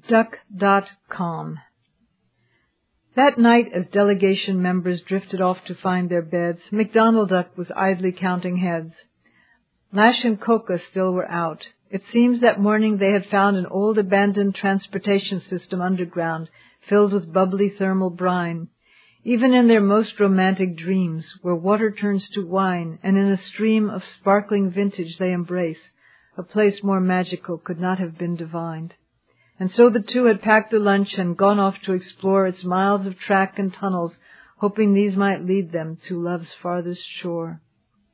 Duck.com. That night, as delegation members drifted off to find their beds, McDonald Duck was idly counting heads. Lash and Coca still were out. It seems that morning they had found an old abandoned transportation system underground, filled with bubbly thermal brine. Even in their most romantic dreams, where water turns to wine, and in a stream of sparkling vintage they embrace, a place more magical could not have been divined. And so the two had packed a lunch and gone off to explore its miles of track and tunnels, hoping these might lead them to love's farthest shore.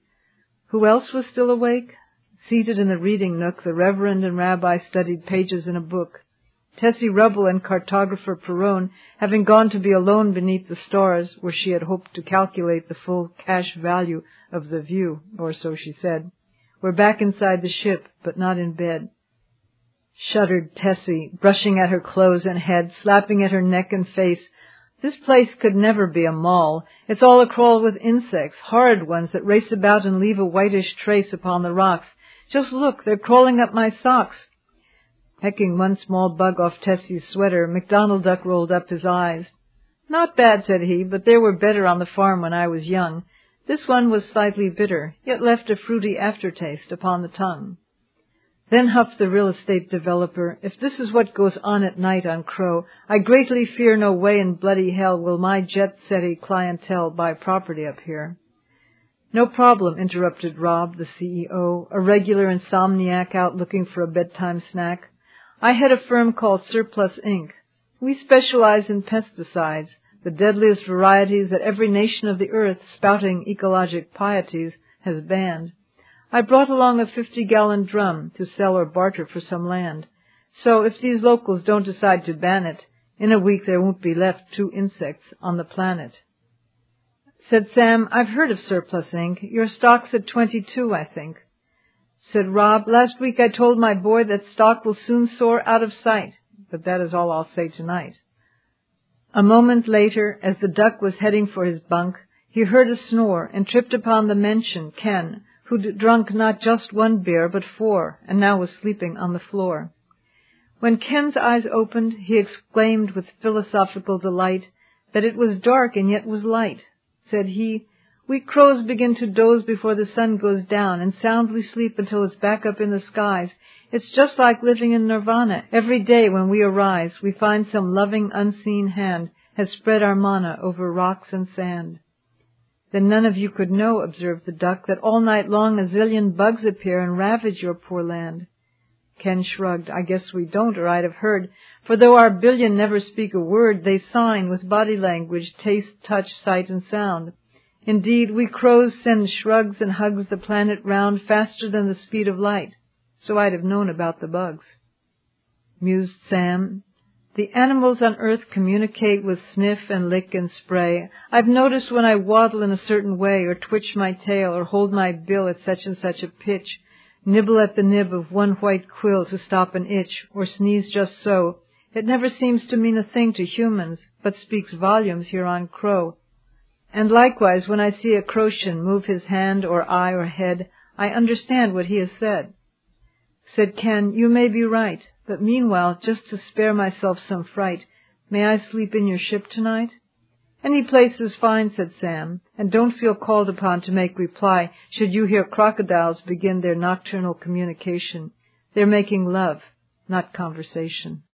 Who else was still awake? Seated in the reading nook, the Reverend and Rabbi studied pages in a book. Tessie Rubble and cartographer Perrone, having gone to be alone beneath the stars, where she had hoped to calculate the full cash value of the view, or so she said, were back inside the ship, but not in bed. Shuddered Tessie, brushing at her clothes and head, slapping at her neck and face. This place could never be a mall. It's all a-crawl with insects, horrid ones that race about and leave a whitish trace upon the rocks. Just look, they're crawling up my socks. Pecking one small bug off Tessie's sweater, McDonald Duck rolled up his eyes. Not bad, said he, but there were better on the farm when I was young. This one was slightly bitter, yet left a fruity aftertaste upon the tongue. Then huffed the real estate developer, if this is what goes on at night on Crow, I greatly fear no way in bloody hell will my jet-setty clientele buy property up here. No problem, interrupted Rob, the CEO, a regular insomniac out looking for a bedtime snack. I head a firm called Surplus Inc. We specialize in pesticides, the deadliest varieties that every nation of the earth spouting ecologic pieties has banned. I brought along a 50-gallon drum to sell or barter for some land. So if these locals don't decide to ban it, in a week there won't be left 2 insects on the planet. Said Sam, I've heard of Surplus Inc. Your stock's at 22, I think. Said Rob, last week I told my boy that stock will soon soar out of sight, but that is all I'll say tonight. A moment later, as the duck was heading for his bunk, he heard a snore and tripped upon the mention, Ken, who'd drunk not just 1 beer but 4, and now was sleeping on the floor. When Ken's eyes opened, he exclaimed with philosophical delight that it was dark and yet was light. Said he, we crows begin to doze before the sun goes down and soundly sleep until it's back up in the skies. It's just like living in nirvana. Every day when we arise, we find some loving unseen hand has spread our manna over rocks and sand. Then none of you could know, observed the duck, that all night long a zillion bugs appear and ravage your poor land. Ken shrugged. I guess we don't, or I'd have heard. For though our billion never speak a word, they sign with body language, taste, touch, sight, and sound. Indeed, we crows send shrugs and hugs the planet round faster than the speed of light. So I'd have known about the bugs. Mused Sam. The animals on Earth communicate with sniff and lick and spray. I've noticed when I waddle in a certain way, or twitch my tail, or hold my bill at such and such a pitch, nibble at the nib of one white quill to stop an itch, or sneeze just so, it never seems to mean a thing to humans, but speaks volumes here on Crow. And likewise, when I see a Croatian move his hand or eye or head, I understand what he has said. Said Ken, you may be right, but meanwhile, just to spare myself some fright, may I sleep in your ship tonight? Any place is fine, said Sam, and don't feel called upon to make reply should you hear crocodiles begin their nocturnal communication. They're making love, not conversation.